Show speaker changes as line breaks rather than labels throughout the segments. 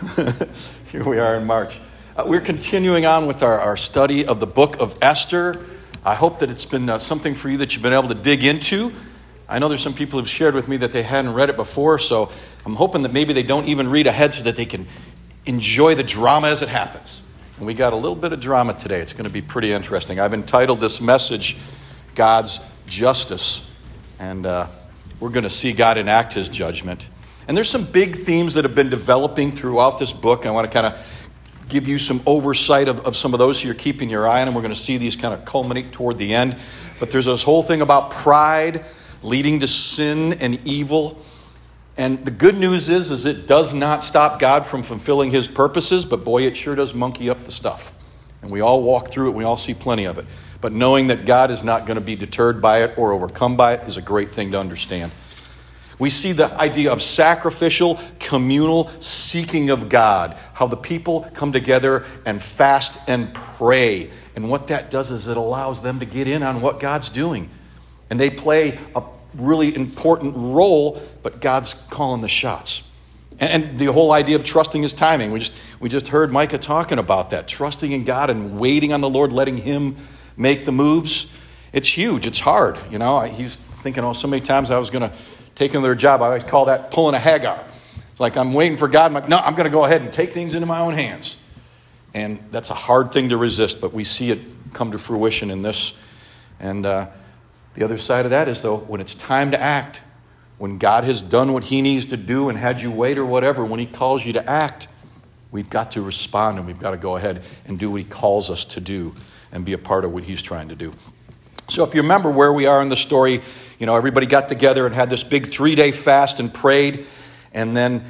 Here we are in March. We're continuing on with our study of the book of Esther. I hope that it's been something for you that you've been able to dig into. I know there's some people who've shared with me that they hadn't read it before, so I'm hoping that maybe they don't even read ahead so that they can enjoy the drama as it happens. And we got a little bit of drama today. It's going to be pretty interesting. I've entitled this message, God's Justice. And we're going to see God enact his judgment. And there's some big themes that have been developing throughout this book. I want to kind of give you some oversight of some of those so you're keeping your eye on them. We're going to see these kind of culminate toward the end. But there's this whole thing about pride leading to sin and evil. And the good news is it does not stop God from fulfilling his purposes, but boy, it sure does monkey up the stuff. And we all walk through it. We all see plenty of it. But knowing that God is not going to be deterred by it or overcome by it is a great thing to understand. We see the idea of sacrificial, communal seeking of God, how the people come together and fast and pray. And what that does is it allows them to get in on what God's doing. And they play a really important role, but God's calling the shots. And the whole idea of trusting his timing. We just heard Micah talking about that. Trusting in God and waiting on the Lord, letting him make the moves. It's huge. It's hard. You know, he's thinking, so many times I was going to take another job. I always call that pulling a Hagar. It's like I'm waiting for God. I'm like, no, I'm going to go ahead and take things into my own hands. And that's a hard thing to resist, but we see it come to fruition in this. And the other side of that is, though, when it's time to act, when God has done what he needs to do and had you wait or whatever, when he calls you to act, we've got to respond and we've got to go ahead and do what he calls us to do and be a part of what he's trying to do. So if you remember where we are in the story, everybody got together and had this big 3-day fast and prayed. And then,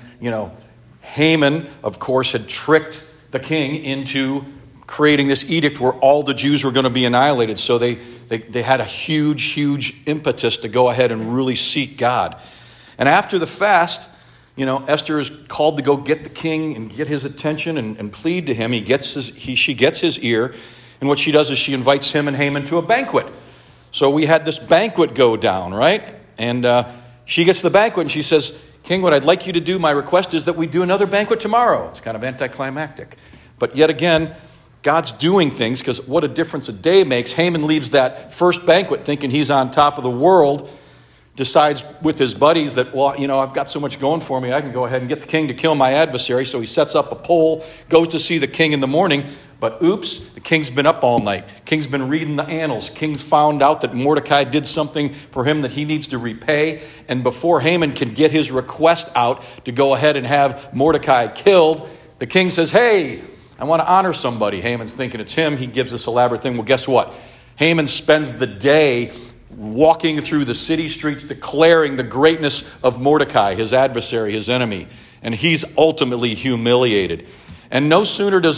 Haman, of course, had tricked the king into creating this edict where all the Jews were going to be annihilated. So they had a huge impetus to go ahead and really seek God. And after the fast, Esther is called to go get the king and get his attention and plead to him. She gets his ear. And what she does is she invites him and Haman to a banquet. So we had this banquet go down, right? And she gets to the banquet and she says, King, what I'd like you to do, my request is that we do another banquet tomorrow. It's kind of anticlimactic. But yet again, God's doing things because what a difference a day makes. Haman leaves that first banquet thinking he's on top of the world, decides with his buddies that, I've got so much going for me, I can go ahead and get the king to kill my adversary. So he sets up a pole, goes to see the king in the morning. But oops, the king's been up all night. King's been reading the annals. King's found out that Mordecai did something for him that he needs to repay. And before Haman can get his request out to go ahead and have Mordecai killed, the king says, hey, I want to honor somebody. Haman's thinking it's him. He gives this elaborate thing. Well, guess what? Haman spends the day walking through the city streets declaring the greatness of Mordecai, his adversary, his enemy. And he's ultimately humiliated. And no sooner does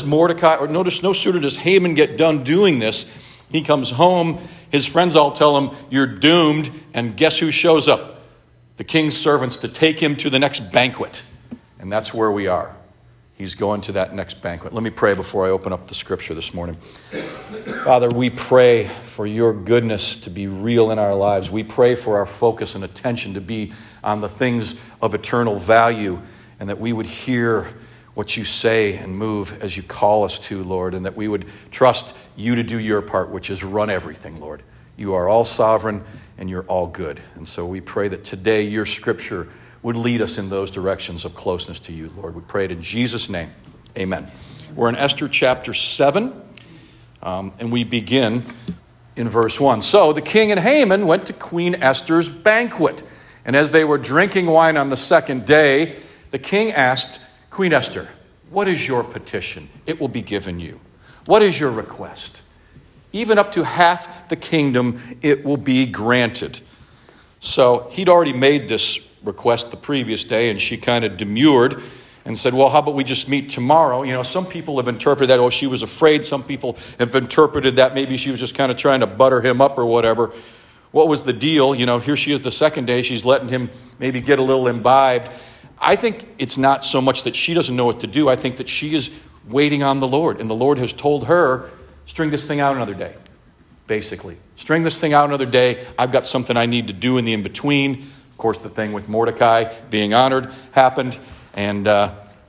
Haman get done doing this, he comes home, his friends all tell him, you're doomed, and guess who shows up? The king's servants to take him to the next banquet. And that's where we are. He's going to that next banquet. Let me pray before I open up the scripture this morning. Father, we pray for your goodness to be real in our lives. We pray for our focus and attention to be on the things of eternal value, and that we would hear what you say and move as you call us to, Lord, and that we would trust you to do your part, which is run everything, Lord. You are all sovereign and you're all good. And so we pray that today your scripture would lead us in those directions of closeness to you, Lord. We pray it in Jesus' name. Amen. We're in Esther chapter 7, and we begin in verse 1. So the king and Haman went to Queen Esther's banquet. And as they were drinking wine on the second day, the king asked Queen Esther, what is your petition? It will be given you. What is your request? Even up to half the kingdom, it will be granted. So he'd already made this request the previous day, and she kind of demurred and said, well, how about we just meet tomorrow? Some people have interpreted that, she was afraid. Some people have interpreted that maybe she was just kind of trying to butter him up or whatever. What was the deal? Here she is the second day. She's letting him maybe get a little imbibed. I think it's not so much that she doesn't know what to do. I think that she is waiting on the Lord. And the Lord has told her, string this thing out another day, basically. String this thing out another day. I've got something I need to do in the in-between. Of course, the thing with Mordecai being honored happened. And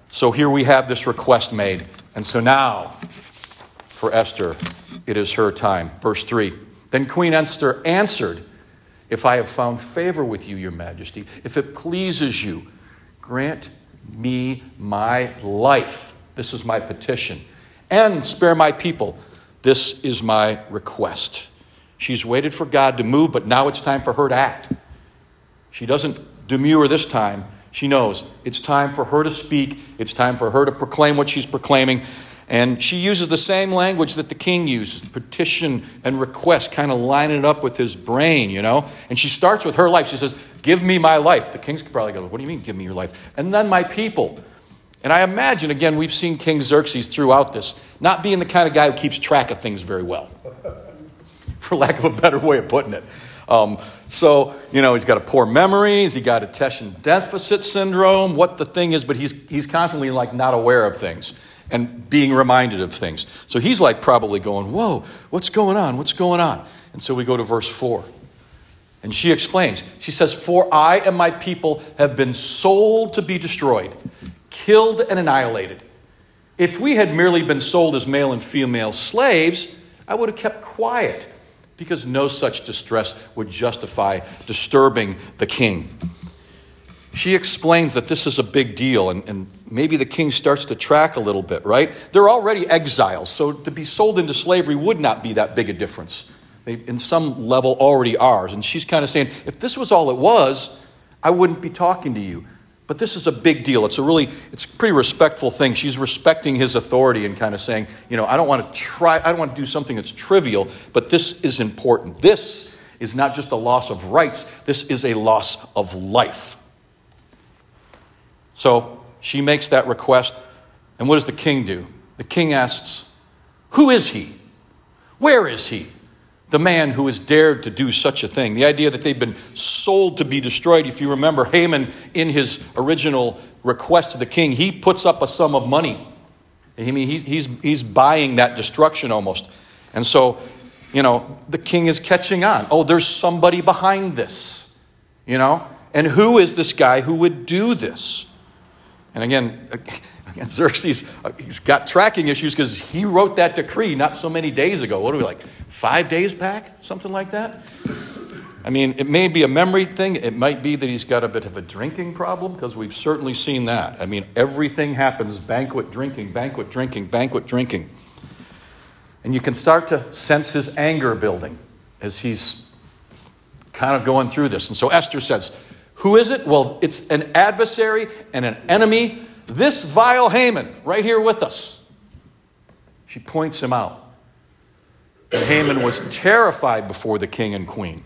So here we have this request made. And so now, for Esther, it is her time. Verse 3. Then Queen Esther answered, if I have found favor with you, your majesty, if it pleases you, grant me my life. This is my petition. And spare my people. This is my request. She's waited for God to move, but now it's time for her to act. She doesn't demur this time. She knows it's time for her to speak. It's time for her to proclaim what she's proclaiming. And she uses the same language that the king uses, petition and request, kind of lining it up with his brain, you know. And she starts with her life. She says, give me my life. The king's probably going, what do you mean, give me your life? And then my people. And I imagine, again, we've seen King Xerxes throughout this, not being the kind of guy who keeps track of things very well, for lack of a better way of putting it. So, you know, he's got a poor memory. He's got attention deficit syndrome, what the thing is, but he's constantly like not aware of things and being reminded of things. So he's like probably going, whoa, what's going on? What's going on? And so we go to verse 4. And she explains. She says, for I and my people have been sold to be destroyed, killed and annihilated. If we had merely been sold as male and female slaves, I would have kept quiet, because no such distress would justify disturbing the king. She explains that this is a big deal, and maybe the king starts to track a little bit, right? They're already exiles, so to be sold into slavery would not be that big a difference. They, in some level, already are. And she's kind of saying, if this was all it was, I wouldn't be talking to you. But this is a big deal. It's a pretty respectful thing. She's respecting his authority and kind of saying, you know, I don't want to do something that's trivial, but this is important. This is not just a loss of rights. This is a loss of life. So she makes that request. And what does the king do? The king asks, who is he? Where is he? The man who has dared to do such a thing. The idea that they've been sold to be destroyed. If you remember, Haman, in his original request to the king, he puts up a sum of money. I mean, he's buying that destruction almost. And so, you know, the king is catching on. Oh, there's somebody behind this, you know. And who is this guy who would do this? And again, Xerxes, he's got tracking issues because he wrote that decree not so many days ago. What are we, like 5 days back? Something like that? I mean, it may be a memory thing. It might be that he's got a bit of a drinking problem, because we've certainly seen that. I mean, everything happens banquet drinking, banquet drinking, banquet drinking. And you can start to sense his anger building as he's kind of going through this. And so Esther says, who is it? Well, it's an adversary and an enemy. This vile Haman, right here with us. She points him out. And Haman was terrified before the king and queen.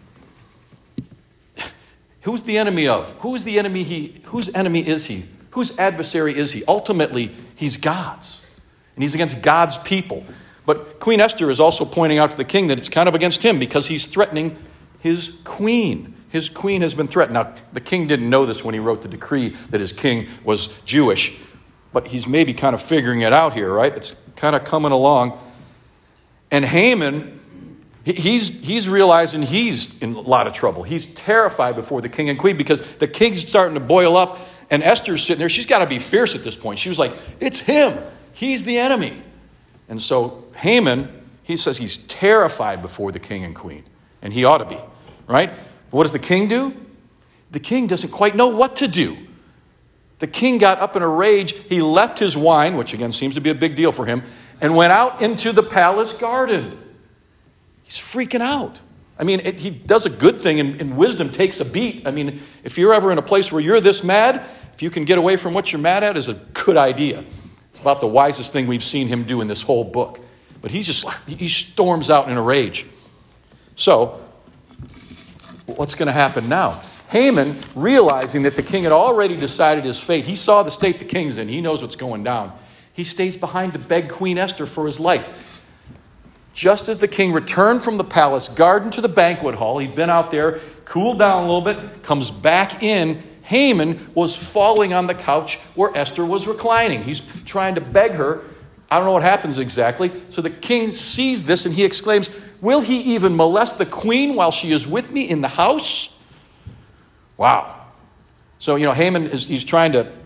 Who's the enemy of? Who's the enemy whose enemy is he? Whose adversary is he? Ultimately, he's God's. And he's against God's people. But Queen Esther is also pointing out to the king that it's kind of against him, because he's threatening his queen. His queen has been threatened. Now, the king didn't know this when he wrote the decree that his king was Jewish, but he's maybe kind of figuring it out here, right? It's kind of coming along. And Haman, he's realizing he's in a lot of trouble. He's terrified before the king and queen, because the king's starting to boil up, and Esther's sitting there. She's got to be fierce at this point. She was like, it's him. He's the enemy. And so Haman, he says he's terrified before the king and queen, and he ought to be, right? What does the king do? The king doesn't quite know what to do. The king got up in a rage. He left his wine, which again seems to be a big deal for him, and went out into the palace garden. He's freaking out. I mean, he does a good thing, and wisdom takes a beat. I mean, if you're ever in a place where you're this mad, if you can get away from what you're mad at, is a good idea. It's about the wisest thing we've seen him do in this whole book. But he storms out in a rage. So, what's going to happen now? Haman, realizing that the king had already decided his fate, he saw the state the king's in. He knows what's going down. He stays behind to beg Queen Esther for his life. Just as the king returned from the palace garden to the banquet hall, he'd been out there, cooled down a little bit, comes back in. Haman was falling on the couch where Esther was reclining. He's trying to beg her. I don't know what happens exactly. So the king sees this and he exclaims, will he even molest the queen while she is with me in the house? Wow. So, Haman he's trying to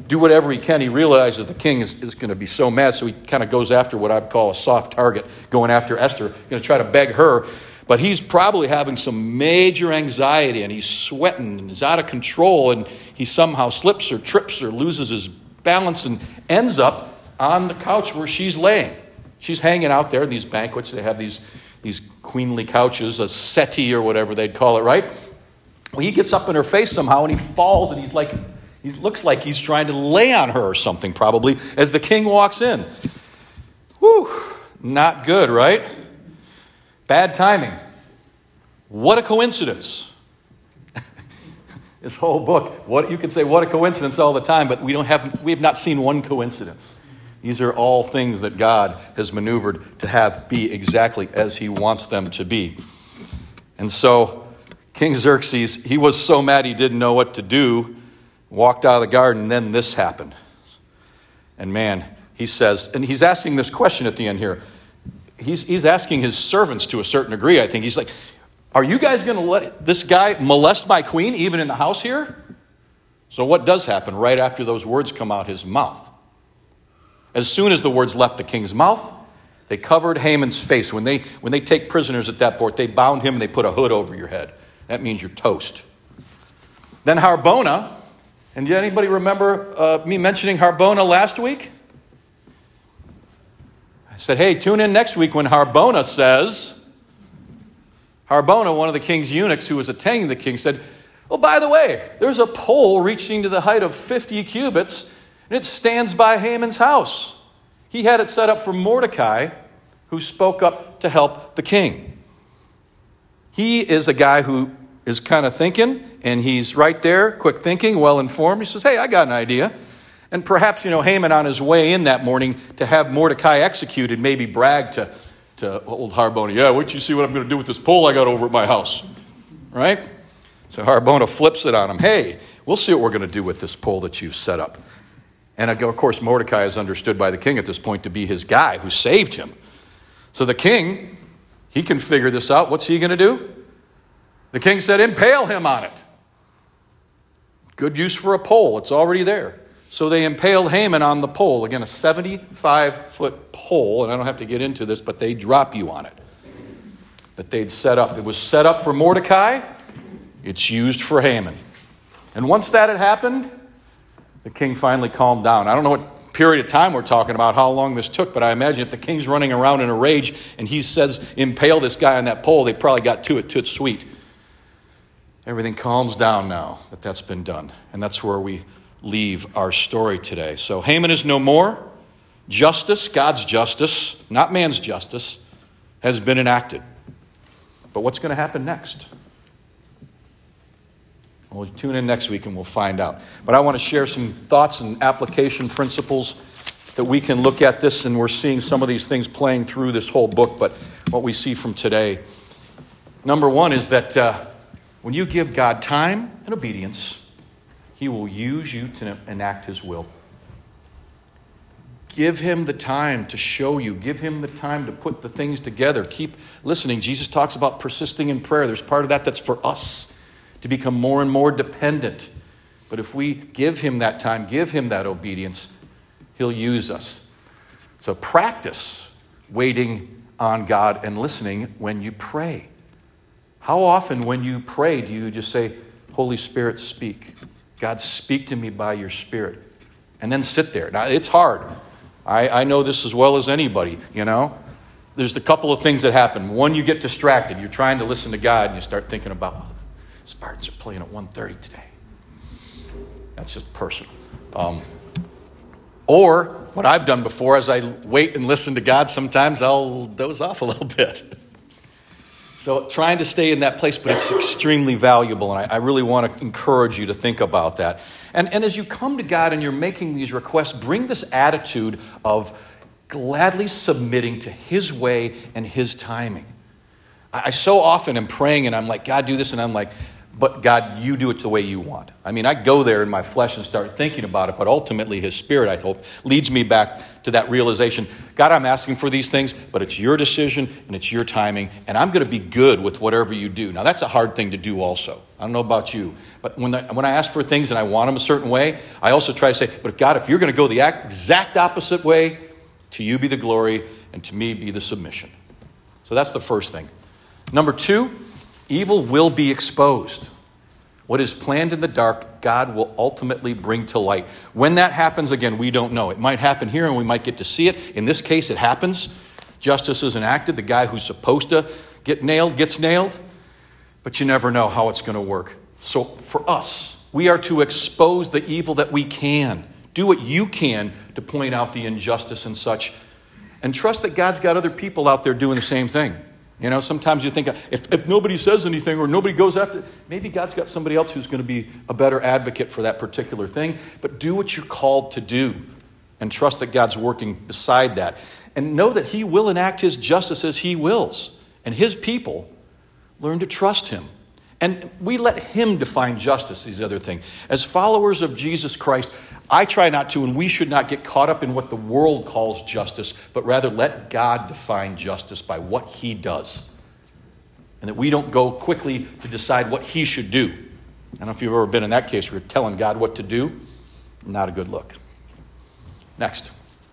do whatever he can. He realizes the king is going to be so mad, so he kind of goes after what I'd call a soft target, going after Esther, going to try to beg her. But he's probably having some major anxiety, and he's sweating, and he's out of control, and he somehow slips or trips or loses his balance and ends up on the couch where she's laying. She's hanging out there in these banquets. They have these queenly couches, a settee or whatever they'd call it, right? Well, he gets up in her face somehow, and he falls, and he looks like he's trying to lay on her or something, probably, as the king walks in. Whew, not good, right? Bad timing. What a coincidence. This whole book, you could say what a coincidence all the time, but we have not seen one coincidence. These are all things that God has maneuvered to have be exactly as he wants them to be. And so King Xerxes, he was so mad he didn't know what to do, walked out of the garden, and then this happened. And man, he says, and he's asking this question at the end here. He's asking his servants to a certain degree, I think. He's like, are you guys going to let this guy molest my queen even in the house here? So what does happen right after those words come out his mouth? As soon as the words left the king's mouth, they covered Haman's face. When they take prisoners at that port, they bound him and they put a hood over your head. That means you're toast. Then Harbona, and did anybody remember me mentioning Harbona last week? I said, hey, tune in next week when Harbona says, Harbona, one of the king's eunuchs who was attending the king, said, oh, by the way, there's a pole reaching to the height of 50 cubits, and it stands by Haman's house. He had it set up for Mordecai, who spoke up to help the king. He is a guy who is kind of thinking, and he's right there, quick thinking, well-informed. He says, hey, I got an idea. And perhaps, Haman on his way in that morning to have Mordecai executed, maybe brag to old Harbona, yeah, wait till you see what I'm going to do with this pole I got over at my house. Right? So Harbona flips it on him. Hey, we'll see what we're going to do with this pole that you've set up. And of course, Mordecai is understood by the king at this point to be his guy who saved him. So the king, he can figure this out. What's he going to do? The king said, impale him on it. Good use for a pole. It's already there. So they impaled Haman on the pole. Again, a 75-foot pole. And I don't have to get into this, but they drop you on it. That they'd set up. It was set up for Mordecai. It's used for Haman. And once that had happened, the king finally calmed down. I don't know what period of time we're talking about, how long this took, but I imagine if the king's running around in a rage and he says, impale this guy on that pole, they probably got to it sweet. Everything calms down now that that's been done. And that's where we leave our story today. So Haman is no more. Justice, God's justice, not man's justice, has been enacted. But what's going to happen next? We'll tune in next week and we'll find out. But I want to share some thoughts and application principles that we can look at this, and we're seeing some of these things playing through this whole book, but what we see from today. Number one is that when you give God time and obedience, he will use you to enact his will. Give him the time to show you. Give him the time to put the things together. Keep listening. Jesus talks about persisting in prayer. There's part of that that's for us to become more and more dependent. But if we give him that time, give him that obedience, he'll use us. So practice waiting on God and listening when you pray. How often when you pray do you just say, Holy Spirit, speak. God, speak to me by your Spirit. And then sit there. Now, it's hard. I know this as well as anybody, There's a couple of things that happen. One, you get distracted. You're trying to listen to God, and you start thinking about, Spartans are playing at 1:30 today. That's just personal. Or, what I've done before, as I wait and listen to God, sometimes I'll doze off a little bit. So trying to stay in that place, but it's extremely valuable, and I really want to encourage you to think about that. And as you come to God and you're making these requests, bring this attitude of gladly submitting to his way and his timing. I so often am praying and I'm like, God, do this, and I'm like, but God, you do it the way you want. I mean, I go there in my flesh and start thinking about it, but ultimately his Spirit, I hope, leads me back to that realization. God, I'm asking for these things, but it's your decision and it's your timing, and I'm going to be good with whatever you do. Now, that's a hard thing to do also. I don't know about you. But when I ask for things and I want them a certain way, I also try to say, but God, if you're going to go the exact opposite way, to you be the glory and to me be the submission. So that's the first thing. Number 2, evil will be exposed. What is planned in the dark, God will ultimately bring to light. When that happens, again, we don't know. It might happen here and we might get to see it. In this case, it happens. Justice is enacted. The guy who's supposed to get nailed gets nailed. But you never know how it's going to work. So for us, we are to expose the evil that we can. Do what you can to point out the injustice and such. And trust that God's got other people out there doing the same thing. You know, sometimes you think, if nobody says anything or nobody goes after it, maybe God's got somebody else who's going to be a better advocate for that particular thing. But do what you're called to do and trust that God's working beside that. And know that he will enact his justice as he wills. And his people learn to trust him. And we let him define justice, is the other thing. As followers of Jesus Christ, I try not to, and we should not get caught up in what the world calls justice, but rather let God define justice by what he does. And that we don't go quickly to decide what he should do. I don't know if you've ever been in that case where you're telling God what to do. Not a good look. Next.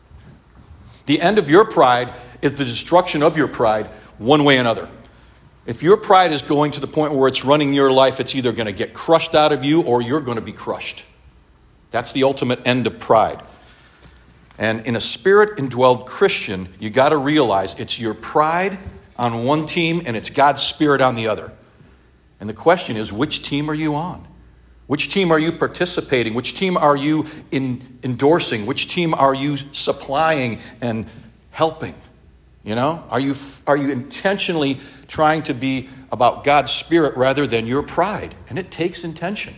The end of your pride is the destruction of your pride one way or another. If your pride is going to the point where it's running your life, it's either going to get crushed out of you or you're going to be crushed. That's the ultimate end of pride. And in a spirit-indwelled Christian, you got to realize it's your pride on one team and it's God's Spirit on the other. And the question is, which team are you on? Which team are you participating? Which team are you endorsing? Which team are you supplying and helping? You know, are you intentionally trying to be about God's Spirit rather than your pride? And it takes intention.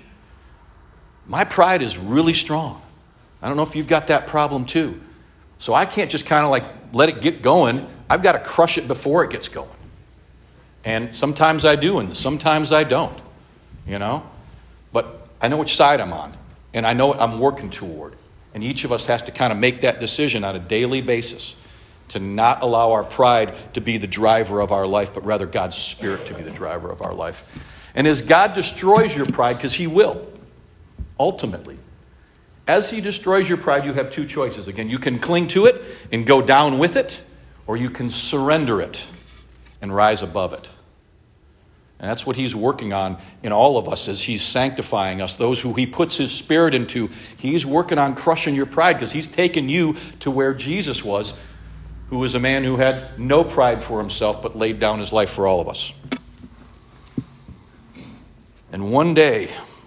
My pride is really strong. I don't know if you've got that problem too. So I can't just kind of like let it get going. I've got to crush it before it gets going. And sometimes I do and sometimes I don't, you know. But I know which side I'm on and I know what I'm working toward. And each of us has to kind of make that decision on a daily basis to not allow our pride to be the driver of our life, but rather God's Spirit to be the driver of our life. And as God destroys your pride, because he will, ultimately, as he destroys your pride, you have two choices. Again, you can cling to it and go down with it, or you can surrender it and rise above it. And that's what he's working on in all of us as he's sanctifying us. Those who he puts his Spirit into, he's working on crushing your pride because he's taken you to where Jesus was, who was a man who had no pride for himself but laid down his life for all of us. And one day,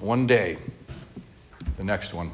the next one,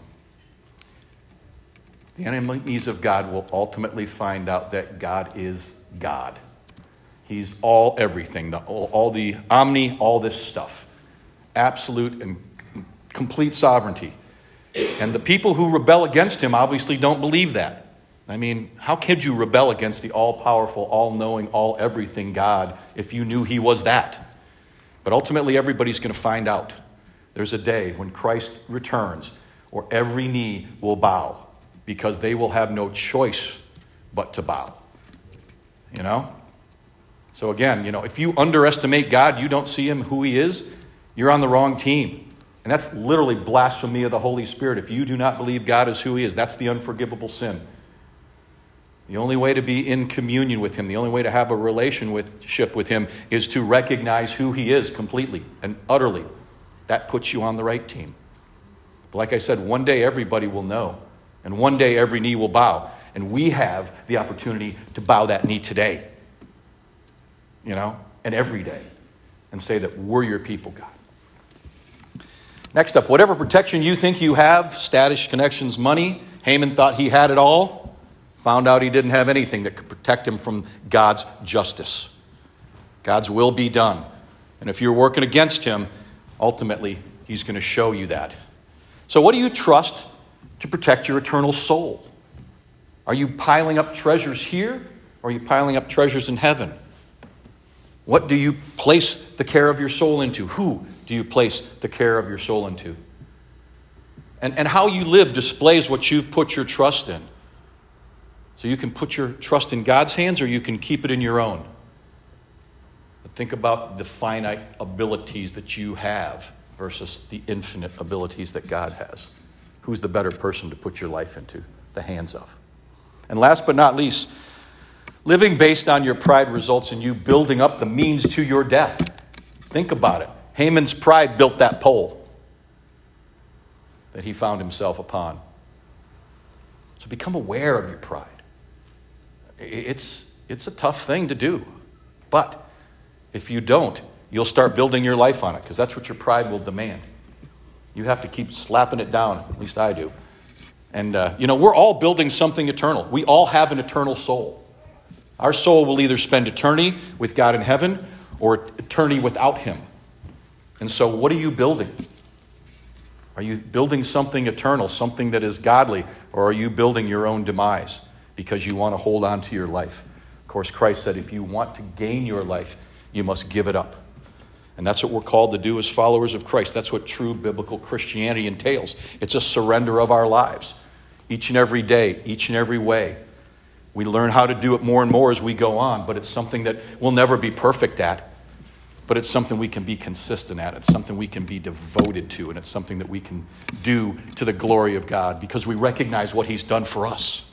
the enemies of God will ultimately find out that God is God. He's all everything, all the omni, all this stuff. Absolute and complete sovereignty. And the people who rebel against him obviously don't believe that. I mean, how could you rebel against the all-powerful, all-knowing, all-everything God if you knew he was that? But ultimately, everybody's going to find out. There's a day when Christ returns, or every knee will bow, because they will have no choice but to bow. You know? So again, you know, if you underestimate God, you don't see him who he is, you're on the wrong team. And that's literally blasphemy of the Holy Spirit. If you do not believe God is who he is, that's the unforgivable sin. The only way to be in communion with him, the only way to have a relationship with him is to recognize who he is completely and utterly. That puts you on the right team. But like I said, one day everybody will know. And one day every knee will bow. And we have the opportunity to bow that knee today. You know, and every day. And say that we're your people, God. Next up, whatever protection you think you have, status, connections, money, Haman thought he had it all. Found out he didn't have anything that could protect him from God's justice. God's will be done. And if you're working against him, ultimately, he's going to show you that. So what do you trust to protect your eternal soul? Are you piling up treasures here, or are you piling up treasures in heaven? What do you place the care of your soul into? Who do you place the care of your soul into? And how you live displays what you've put your trust in. So you can put your trust in God's hands or you can keep it in your own. Think about the finite abilities that you have versus the infinite abilities that God has. Who's the better person to put your life into the hands of? And last but not least, living based on your pride results in you building up the means to your death. Think about it. Haman's pride built that pole that he found himself upon. So become aware of your pride. It's a tough thing to do. But if you don't, you'll start building your life on it, because that's what your pride will demand. You have to keep slapping it down. At least I do. And, we're all building something eternal. We all have an eternal soul. Our soul will either spend eternity with God in heaven or eternity without him. And so what are you building? Are you building something eternal, something that is godly, or are you building your own demise because you want to hold on to your life? Of course, Christ said, if you want to gain your life, you must give it up. And that's what we're called to do as followers of Christ. That's what true biblical Christianity entails. It's a surrender of our lives. Each and every day, each and every way. We learn how to do it more and more as we go on, but it's something that we'll never be perfect at. But it's something we can be consistent at. It's something we can be devoted to. And it's something that we can do to the glory of God because we recognize what he's done for us.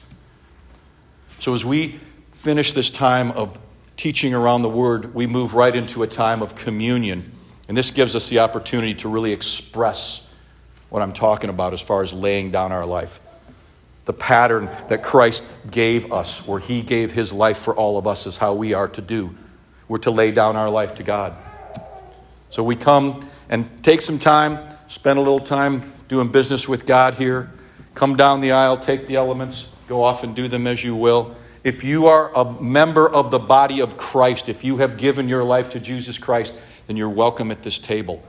So as we finish this time of teaching around the Word, we move right into a time of communion. And this gives us the opportunity to really express what I'm talking about as far as laying down our life. The pattern that Christ gave us, where he gave his life for all of us, is how we are to do. We're to lay down our life to God. So we come and take some time, spend a little time doing business with God here. Come down the aisle, take the elements, go off and do them as you will. If you are a member of the body of Christ, if you have given your life to Jesus Christ, then you're welcome at this table.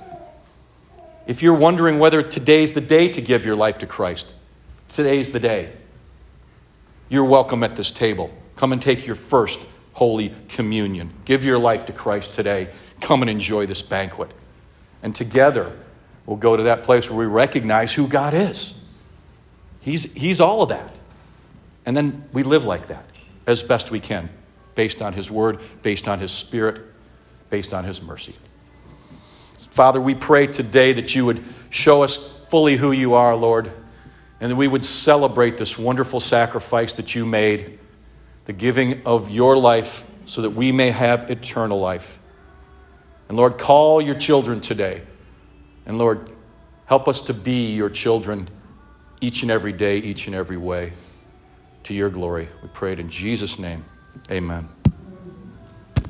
If you're wondering whether today's the day to give your life to Christ, today's the day. You're welcome at this table. Come and take your first Holy Communion. Give your life to Christ today. Come and enjoy this banquet. And together, we'll go to that place where we recognize who God is. He's all of that. And then we live like that as best we can, based on his word, based on his spirit, based on his mercy. Father, we pray today that you would show us fully who you are, Lord, and that we would celebrate this wonderful sacrifice that you made, the giving of your life so that we may have eternal life. And Lord, call your children today. And Lord, help us to be your children each and every day, each and every way. To your glory. We pray it in Jesus' name. Amen.